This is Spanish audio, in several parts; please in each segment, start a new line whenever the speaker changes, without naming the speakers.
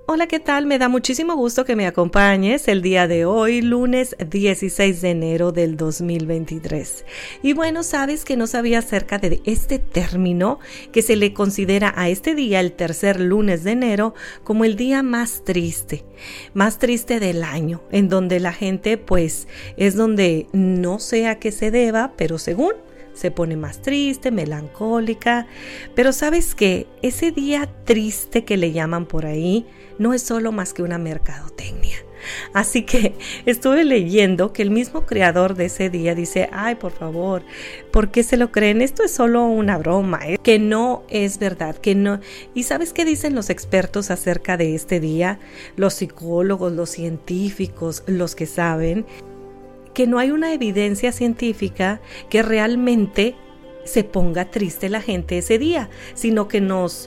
Hola, ¿qué tal? Me da muchísimo gusto que me acompañes el día de hoy, lunes 16 de enero del 2023. Y bueno, sabes que no sabía acerca de este término que se le considera a este día, el tercer lunes de enero, como el día más triste del año, en donde la gente pues es donde no sé a qué se deba, pero según se pone más triste, melancólica. Pero ¿sabes qué? Ese día triste que le llaman por ahí no es solo más que una mercadotecnia. Así que estuve leyendo que el mismo creador de ese día dice, ay, por favor, ¿por qué se lo creen? Esto es solo una broma, que no es verdad, que no. ¿Y sabes qué dicen los expertos acerca de este día? Los psicólogos, los científicos, los que saben que no hay una evidencia científica que realmente se ponga triste la gente ese día, sino que nos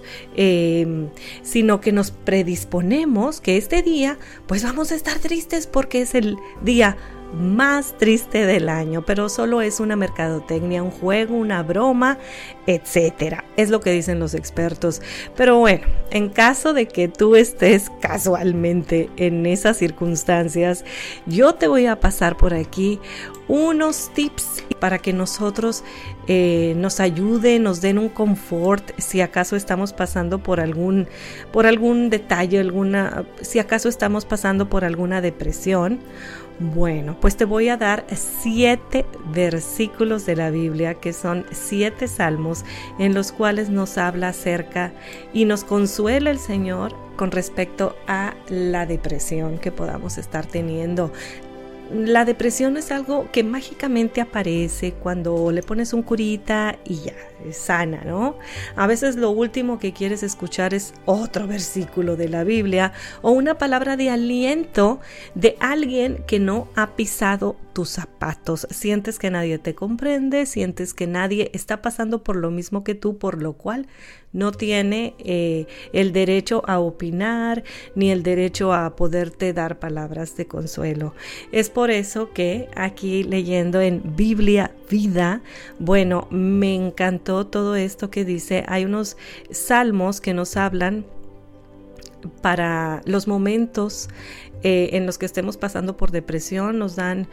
predisponemos que este día pues vamos a estar tristes porque es el día más triste del año, pero solo es una mercadotecnia, un juego, una broma, etcétera. Es lo que dicen los expertos. Pero bueno, en caso de que tú estés casualmente en esas circunstancias, yo te voy a pasar por aquí unos tips para que nosotros nos ayuden, nos den un confort si acaso estamos pasando por algún detalle, si acaso estamos pasando por alguna depresión. Bueno, pues te voy a dar 7 versículos de la Biblia, que son 7 salmos en los cuales nos habla acerca y nos consuela el Señor con respecto a la depresión que podamos estar teniendo. La depresión es algo que mágicamente aparece cuando le pones un curita y ya, es sana, ¿no? A veces lo último que quieres escuchar es otro versículo de la Biblia o una palabra de aliento de alguien que no ha pisado tus zapatos. Sientes que nadie te comprende, sientes que nadie está pasando por lo mismo que tú, por lo cual no tiene el derecho a opinar ni el derecho a poderte dar palabras de consuelo. Es por eso que aquí leyendo en Biblia Vida, bueno, me encantó todo esto que dice. Hay unos salmos que nos hablan para los momentos en los que estemos pasando por depresión, nos dan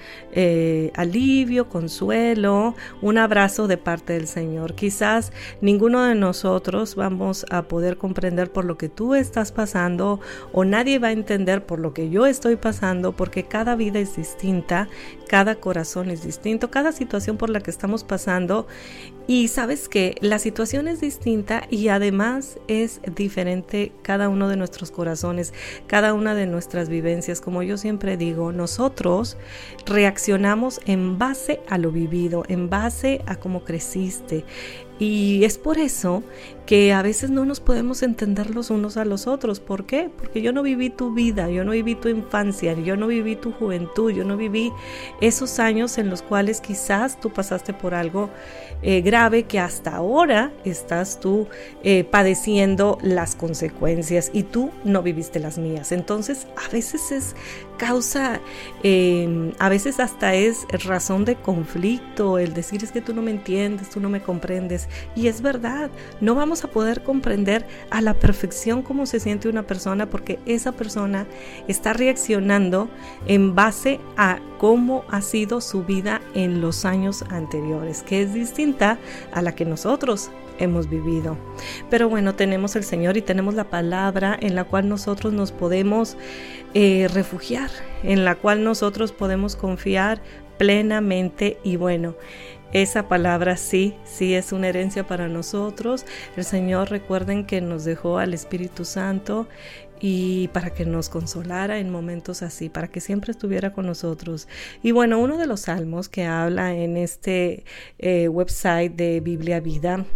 alivio, consuelo, un abrazo de parte del Señor. Quizás ninguno de nosotros vamos a poder comprender por lo que tú estás pasando, o nadie va a entender por lo que yo estoy pasando, porque cada vida es distinta, cada corazón es distinto, cada situación por la que estamos pasando. Y sabes que la situación es distinta y además es diferente cada uno de nuestros corazones, cada una de nuestras vivencias. Como yo siempre digo, nosotros reaccionamos en base a lo vivido, en base a cómo creciste. Y es por eso que a veces no nos podemos entender los unos a los otros. ¿Por qué? Porque yo no viví tu vida, yo no viví tu infancia, yo no viví tu juventud, yo no viví esos años en los cuales quizás tú pasaste por algo grave que hasta ahora estás tú padeciendo las consecuencias y tú no viviste las mías. Entonces a veces es causa, a veces hasta es razón de conflicto el decir es que tú no me entiendes, tú no me comprendes. Y es verdad, no vamos a poder comprender a la perfección cómo se siente una persona, porque esa persona está reaccionando en base a cómo ha sido su vida en los años anteriores, que es distinta a la que nosotros hemos vivido. Pero bueno, tenemos el Señor y tenemos la palabra en la cual nosotros nos podemos refugiar, en la cual nosotros podemos confiar plenamente. Y bueno, esa palabra sí es una herencia para nosotros. El Señor, recuerden que nos dejó al Espíritu Santo y para que nos consolara en momentos así, para que siempre estuviera con nosotros. Y bueno, uno de los salmos que habla en este website de Biblia Vida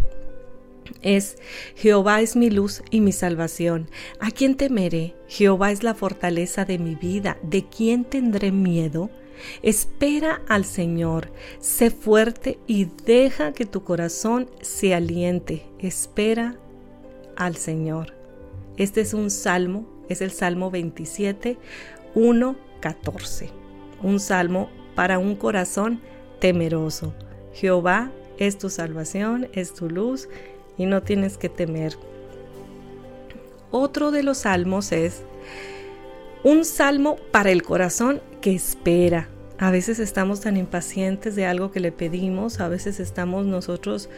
es: Jehová es mi luz y mi salvación. ¿A quién temeré? Jehová es la fortaleza de mi vida. ¿De quién tendré miedo? Espera al Señor, sé fuerte y deja que tu corazón se aliente. Espera al Señor. Este es un salmo, es el Salmo 27, 1, 14. Un salmo para un corazón temeroso. Jehová es tu salvación, es tu luz y no tienes que temer. Otro de los salmos es Un salmo para el corazón que espera. A veces estamos tan impacientes de algo que le pedimos, a veces estamos nosotros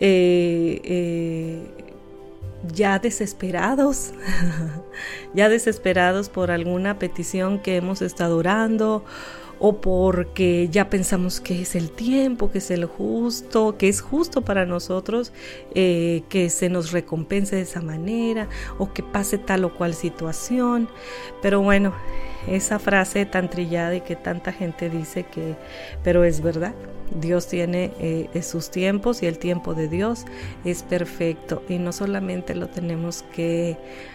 ya desesperados, ya desesperados por alguna petición que hemos estado orando, o porque ya pensamos que es el tiempo, que es el justo, que es justo para nosotros, que se nos recompense de esa manera, o que pase tal o cual situación. Pero bueno, esa frase tan trillada y que tanta gente dice pero es verdad. Dios tiene sus tiempos y el tiempo de Dios es perfecto, y no solamente lo tenemos que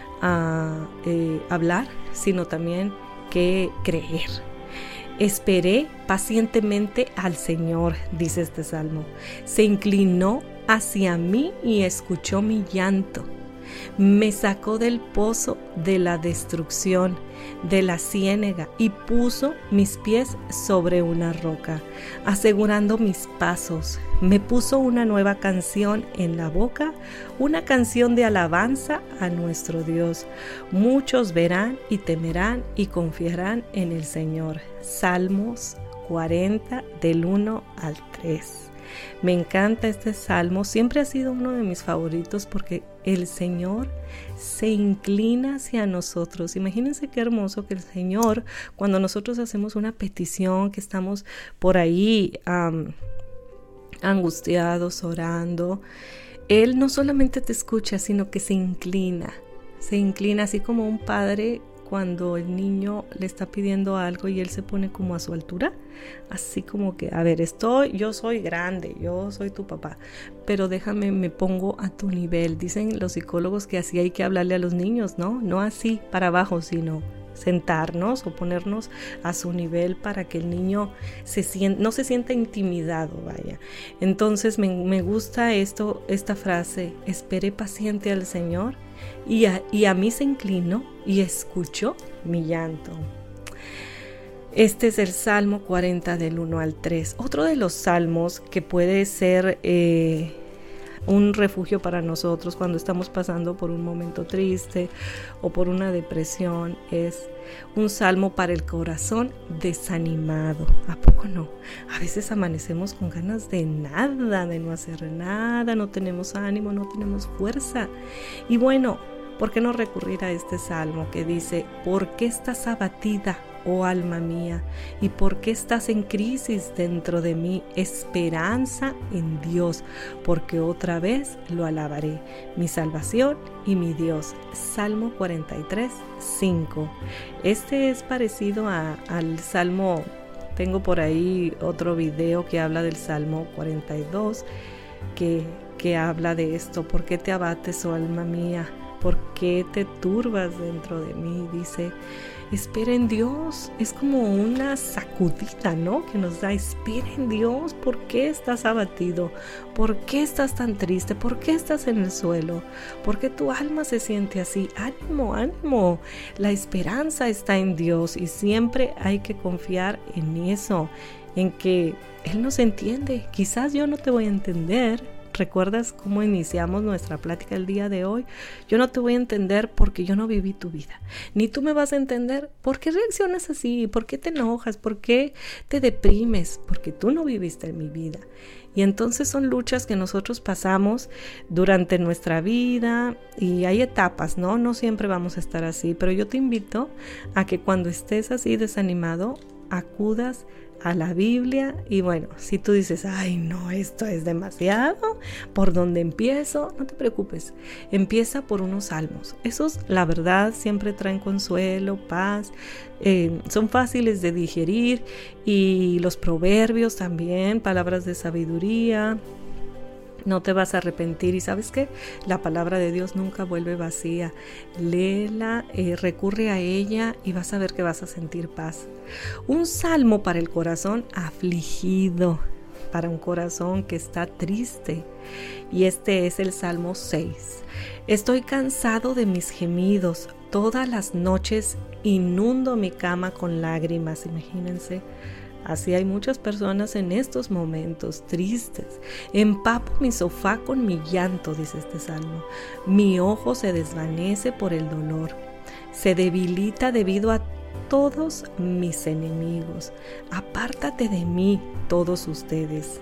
hablar, sino también que creer. Esperé pacientemente al Señor, dice este salmo. Se inclinó hacia mí y escuchó mi llanto. Me sacó del pozo de la destrucción, de la ciénega, y puso mis pies sobre una roca, asegurando mis pasos. Me puso una nueva canción en la boca, una canción de alabanza a nuestro Dios. Muchos verán y temerán y confiarán en el Señor. Salmos 40 del 1 al 3. Me encanta este salmo, siempre ha sido uno de mis favoritos porque el Señor se inclina hacia nosotros. Imagínense qué hermoso que el Señor, cuando nosotros hacemos una petición, que estamos por ahí angustiados, orando, Él no solamente te escucha, sino que se inclina así como un padre cuando el niño le está pidiendo algo y él se pone como a su altura, así como que, a ver, yo soy grande, yo soy tu papá, pero déjame, me pongo a tu nivel. Dicen los psicólogos que así hay que hablarle a los niños, no así para abajo, sino sentarnos o ponernos a su nivel para que el niño no se sienta intimidado, vaya. Entonces me gusta esta frase: esperé paciente al Señor y a mí se inclinó y escuchó mi llanto. Este es el Salmo 40 del 1 al 3. Otro de los salmos que puede ser un refugio para nosotros cuando estamos pasando por un momento triste o por una depresión es un salmo para el corazón desanimado. ¿A poco no? A veces amanecemos con ganas de nada, de no hacer nada, no tenemos ánimo, no tenemos fuerza. Y bueno, ¿por qué no recurrir a este salmo que dice: ¿por qué estás abatida, oh alma mía? ¿Y por qué estás en crisis dentro de mí? Esperanza en Dios, porque otra vez lo alabaré, mi salvación y mi Dios. Salmo 43, 5. Este es parecido al Salmo. Tengo por ahí otro video que habla del Salmo 42, que habla de esto: ¿por qué te abates, oh alma mía? ¿Por qué te turbas dentro de mí? Dice, espera en Dios. Es como una sacudida, ¿no? Que nos da: espera en Dios. ¿Por qué estás abatido? ¿Por qué estás tan triste? ¿Por qué estás en el suelo? ¿Por qué tu alma se siente así? Ánimo, ánimo. La esperanza está en Dios y siempre hay que confiar en eso, en que Él nos entiende. Quizás yo no te voy a entender. ¿Recuerdas cómo iniciamos nuestra plática el día de hoy? Yo no te voy a entender porque yo no viví tu vida. Ni tú me vas a entender por qué reaccionas así, por qué te enojas, por qué te deprimes, porque tú no viviste en mi vida. Y entonces son luchas que nosotros pasamos durante nuestra vida y hay etapas, ¿no? No siempre vamos a estar así, pero yo te invito a que cuando estés así desanimado, acudas a la Biblia. Y bueno, si tú dices: ay no, esto es demasiado, ¿por dónde empiezo? No te preocupes, empieza por unos salmos. Esos, la verdad, siempre traen consuelo, paz, son fáciles de digerir, y los proverbios también, palabras de sabiduría. No te vas a arrepentir, y ¿sabes qué? La palabra de Dios nunca vuelve vacía. Léela, recurre a ella y vas a ver que vas a sentir paz. Un salmo para el corazón afligido, para un corazón que está triste. Y este es el Salmo 6. Estoy cansado de mis gemidos. Todas las noches inundo mi cama con lágrimas. Imagínense. Así hay muchas personas en estos momentos tristes. Empapo mi sofá con mi llanto, dice este salmo. Mi ojo se desvanece por el dolor. se debilita debido a todos mis enemigos. Apártate de mí, todos ustedes.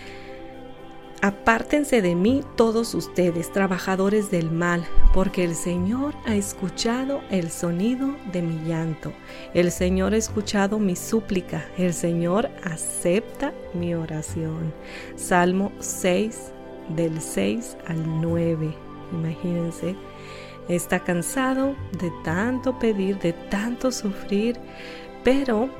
Apártense de mí todos ustedes, trabajadores del mal, porque el Señor ha escuchado el sonido de mi llanto. El Señor ha escuchado mi súplica. El Señor acepta mi oración. Salmo 6, del 6 al 9. Imagínense, está cansado de tanto pedir, de tanto sufrir, pero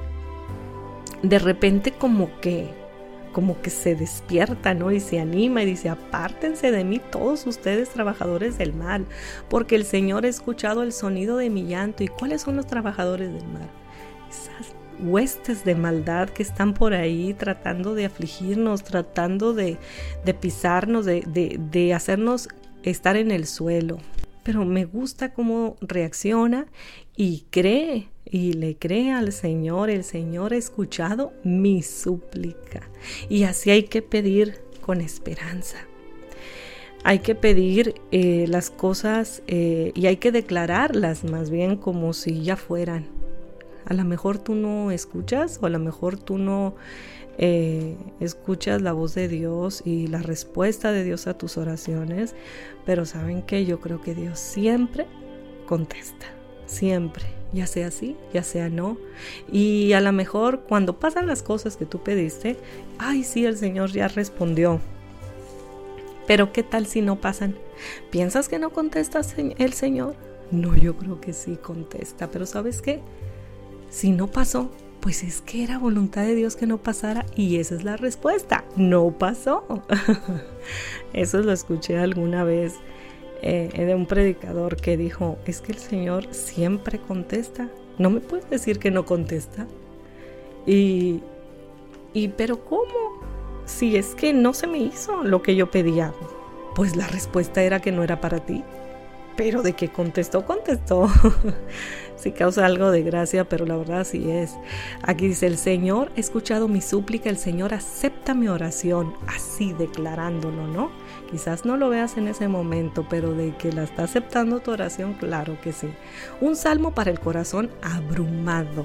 de repente como que se despierta, ¿no? Y se anima y dice: apártense de mí todos ustedes, trabajadores del mal, porque el Señor ha escuchado el sonido de mi llanto. ¿Y cuáles son los trabajadores del mal? Esas huestes de maldad que están por ahí tratando de afligirnos, tratando de pisarnos, de hacernos estar en el suelo. Pero me gusta cómo reacciona y cree, y le cree al Señor. El Señor ha escuchado mi súplica. Y así hay que pedir con esperanza. Hay que pedir las cosas y hay que declararlas más bien como si ya fueran. A lo mejor tú no escuchas, o a lo mejor tú no escuchas la voz de Dios y la respuesta de Dios a tus oraciones, pero ¿saben qué? Yo creo que Dios siempre contesta, siempre, ya sea sí, ya sea no. Y a lo mejor cuando pasan las cosas que tú pediste, ay sí, el Señor ya respondió. Pero ¿qué tal si no pasan? ¿Piensas que no contesta el Señor? No, yo creo que sí contesta, pero ¿sabes qué? Si no pasó, pues es que era voluntad de Dios que no pasara, y esa es la respuesta, no pasó. Eso lo escuché alguna vez de un predicador que dijo: es que el Señor siempre contesta, no me puedes decir que no contesta. Pero ¿cómo? Si es que no se me hizo lo que yo pedía. Pues la respuesta era que no era para ti. Pero de que contestó. Sí causa algo de gracia, pero la verdad sí es. Aquí dice: el Señor ha escuchado mi súplica, el Señor acepta mi oración, así declarándolo, ¿no? Quizás no lo veas en ese momento, pero de que la está aceptando tu oración, claro que sí. Un salmo para el corazón abrumado.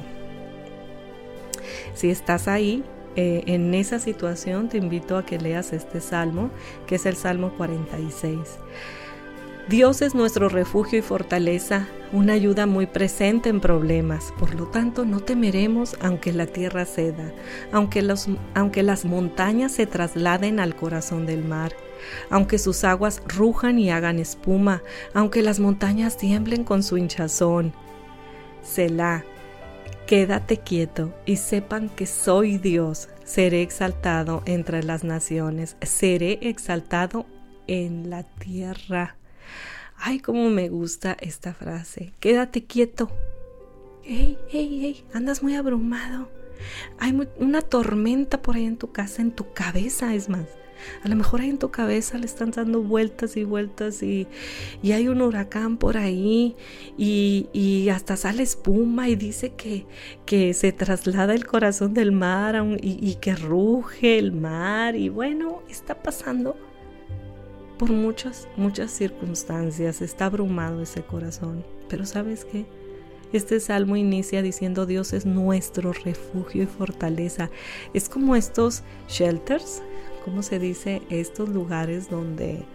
Si estás ahí, en esa situación, te invito a que leas este salmo, que es el Salmo 46. Dios es nuestro refugio y fortaleza, una ayuda muy presente en problemas. Por lo tanto, no temeremos aunque la tierra ceda, aunque las montañas se trasladen al corazón del mar, aunque sus aguas rujan y hagan espuma, aunque las montañas tiemblen con su hinchazón. Selah, quédate quieto y sepan que soy Dios. Seré exaltado entre las naciones, seré exaltado en la tierra. Ay, cómo me gusta esta frase. Quédate quieto. Hey, andas muy abrumado. Hay una tormenta por ahí en tu casa, en tu cabeza, es más. A lo mejor ahí en tu cabeza le están dando vueltas y vueltas y hay un huracán por ahí y hasta sale espuma y dice que se traslada el corazón del mar y que ruge el mar. Y bueno, está pasando por muchas circunstancias, está abrumado ese corazón. Pero ¿sabes qué? Este salmo inicia diciendo: Dios es nuestro refugio y fortaleza. Es como estos shelters, ¿cómo se dice? Estos lugares donde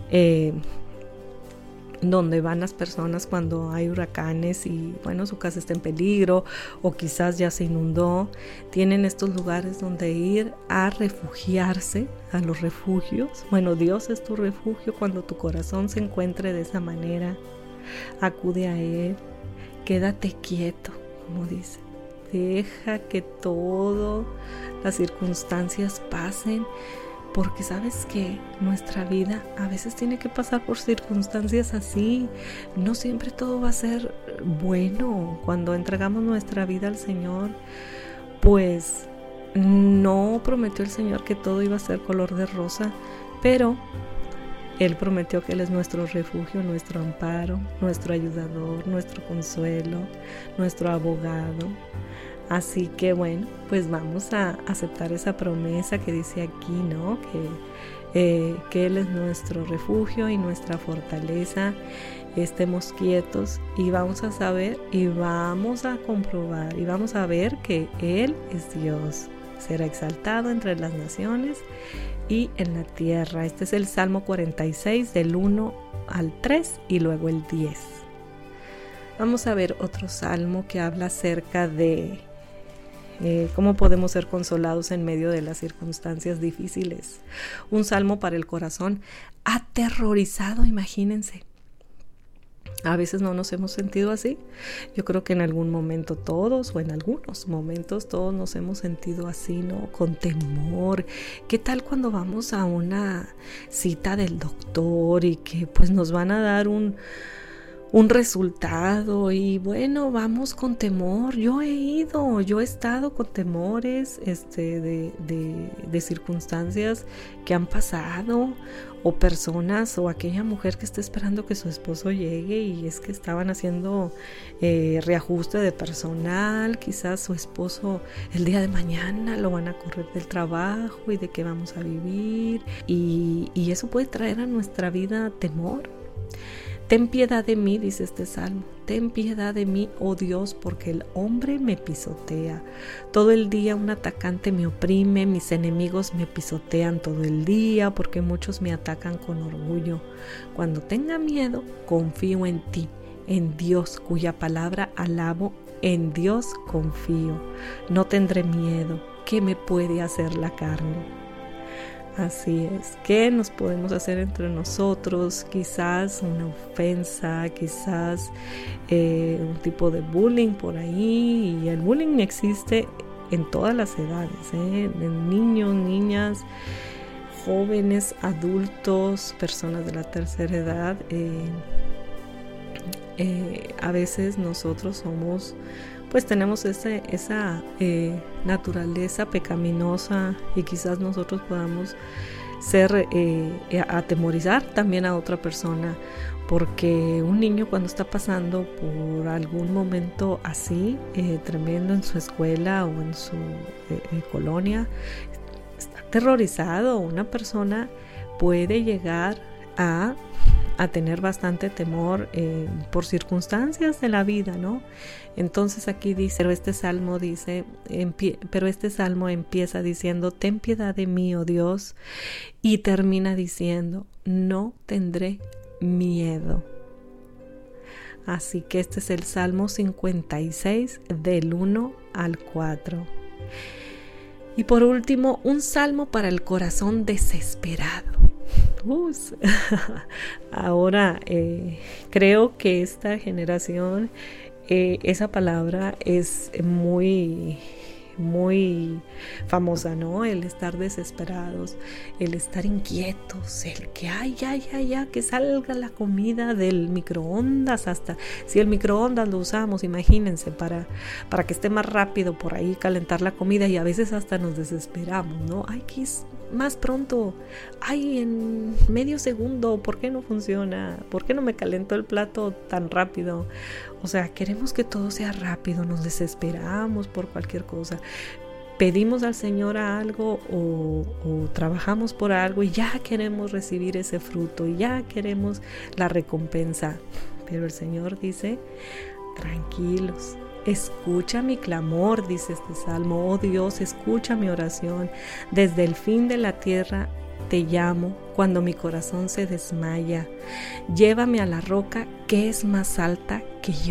van las personas cuando hay huracanes y bueno, su casa está en peligro o quizás ya se inundó. Tienen estos lugares donde ir a refugiarse, a los refugios. Bueno, Dios es tu refugio cuando tu corazón se encuentre de esa manera. Acude a Él, quédate quieto, como dice. Deja que todas las circunstancias pasen. Porque sabes que nuestra vida a veces tiene que pasar por circunstancias así. No siempre todo va a ser bueno. Cuando entregamos nuestra vida al Señor, pues no prometió el Señor que todo iba a ser color de rosa, pero Él prometió que Él es nuestro refugio, nuestro amparo, nuestro ayudador, nuestro consuelo, nuestro abogado. Así que bueno, pues vamos a aceptar esa promesa que dice aquí, ¿no? que Él es nuestro refugio y nuestra fortaleza. Estemos quietos y vamos a saber y vamos a comprobar y vamos a ver que Él es Dios. Será exaltado entre las naciones y en la tierra. Este es el Salmo 46 del 1 al 3 y luego el 10. Vamos a ver otro salmo que habla acerca de cómo podemos ser consolados en medio de las circunstancias difíciles. Un salmo para el corazón aterrorizado, imagínense. A veces no nos hemos sentido así. Yo creo que en algún momento todos, o en algunos momentos todos nos hemos sentido así, ¿no? Con temor. ¿Qué tal cuando vamos a una cita del doctor y que pues nos van a dar un resultado y bueno, vamos con temor? Yo he estado con temores de circunstancias que han pasado, o personas, o aquella mujer que está esperando que su esposo llegue y es que estaban haciendo reajuste de personal. Quizás su esposo el día de mañana lo van a correr del trabajo y de qué vamos a vivir, y eso puede traer a nuestra vida temor. Ten piedad de mí, dice este salmo. Ten piedad de mí, oh Dios, porque el hombre me pisotea. Todo el día un atacante me oprime, mis enemigos me pisotean todo el día, porque muchos me atacan con orgullo. Cuando tenga miedo, confío en ti, en Dios, cuya palabra alabo, en Dios confío. No tendré miedo. ¿Qué me puede hacer la carne? Así es. ¿Qué nos podemos hacer entre nosotros? Quizás una ofensa, quizás un tipo de bullying por ahí. Y el bullying existe en todas las edades, en niños, niñas, jóvenes, adultos, personas de la tercera edad. A veces nosotros tenemos esa naturaleza pecaminosa, y quizás nosotros podamos atemorizar también a otra persona, porque un niño cuando está pasando por algún momento así tremendo en su escuela o en su colonia, está aterrorizado. Una persona puede llegar a tener bastante temor por circunstancias de la vida, ¿no? Entonces aquí dice, pero este salmo empieza diciendo, ten piedad de mí, oh Dios, y termina diciendo, no tendré miedo. Así que este es el Salmo 56 del 1 al 4. Y por último, un salmo para el corazón desesperado. Ahora creo que esta generación, esa palabra es muy, muy famosa, ¿no? El estar desesperados, el estar inquietos, el que ya, que salga la comida del microondas. Hasta si el microondas lo usamos, imagínense, para que esté más rápido por ahí calentar la comida, y a veces hasta nos desesperamos, ¿no? Que es más pronto, en medio segundo, ¿por qué no funciona? ¿Por qué no me calentó el plato tan rápido? O sea, queremos que todo sea rápido, nos desesperamos por cualquier cosa. Pedimos al Señor algo o trabajamos por algo y ya queremos recibir ese fruto y ya queremos la recompensa. Pero el Señor dice, tranquilos. Escucha mi clamor, dice este salmo. Oh Dios, escucha mi oración. Desde el fin de la tierra te llamo cuando mi corazón se desmaya. Llévame a la roca que es más alta que yo.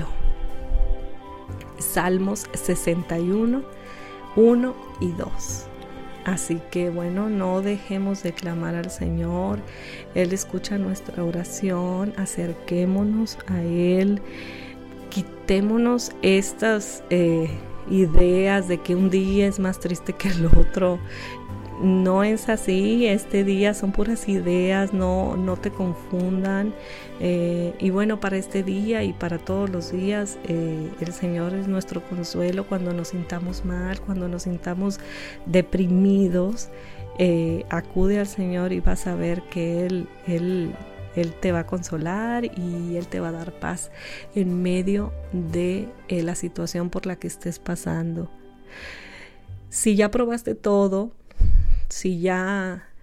Salmos 61, 1 y 2. Así que bueno, no dejemos de clamar al Señor. Él escucha nuestra oración. Acerquémonos a Él. Quitémonos estas ideas de que un día es más triste que el otro. No es así. Este día son puras ideas, no te confundan. Y bueno, para este día y para todos los días, el Señor es nuestro consuelo cuando nos sintamos mal, cuando nos sintamos deprimidos. Acude al Señor y vas a ver que Él te va a consolar y Él te va a dar paz en medio de la situación por la que estés pasando. Si ya probaste todo, si ya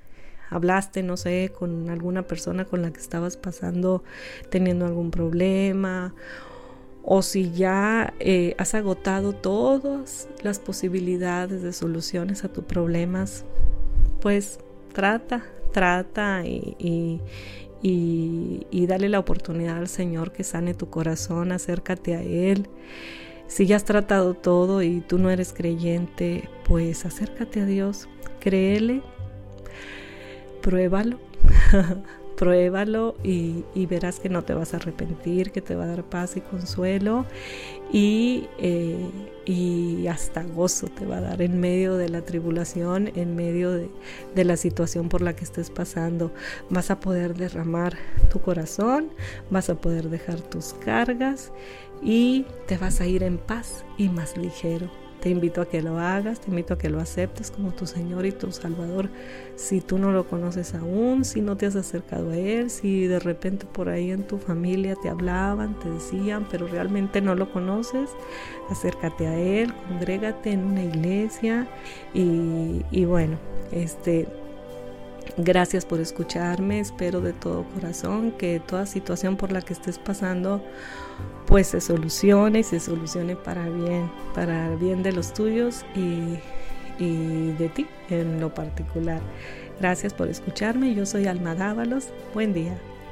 hablaste, no sé, con alguna persona con la que estabas teniendo algún problema, o si ya has agotado todas las posibilidades de soluciones a tus problemas, pues trata y dale la oportunidad al Señor que sane tu corazón, acércate a Él. Si ya has tratado todo y tú no eres creyente, pues acércate a Dios, créele, pruébalo, pruébalo y verás que no te vas a arrepentir, que te va a dar paz y consuelo y hasta gozo te va a dar en medio de la tribulación, en medio de la situación por la que estés pasando. Vas a poder derramar tu corazón, vas a poder dejar tus cargas y te vas a ir en paz y más ligero. Te invito a que lo hagas, te invito a que lo aceptes como tu Señor y tu Salvador. Si tú no lo conoces aún, si no te has acercado a Él, si de repente por ahí en tu familia te hablaban, te decían, pero realmente no lo conoces, acércate a Él, congrégate en una iglesia y bueno, gracias por escucharme. Espero de todo corazón que toda situación por la que estés pasando pues se solucione y se solucione para bien de los tuyos y de ti en lo particular. Gracias por escucharme. Yo soy Alma Dávalos. Buen día.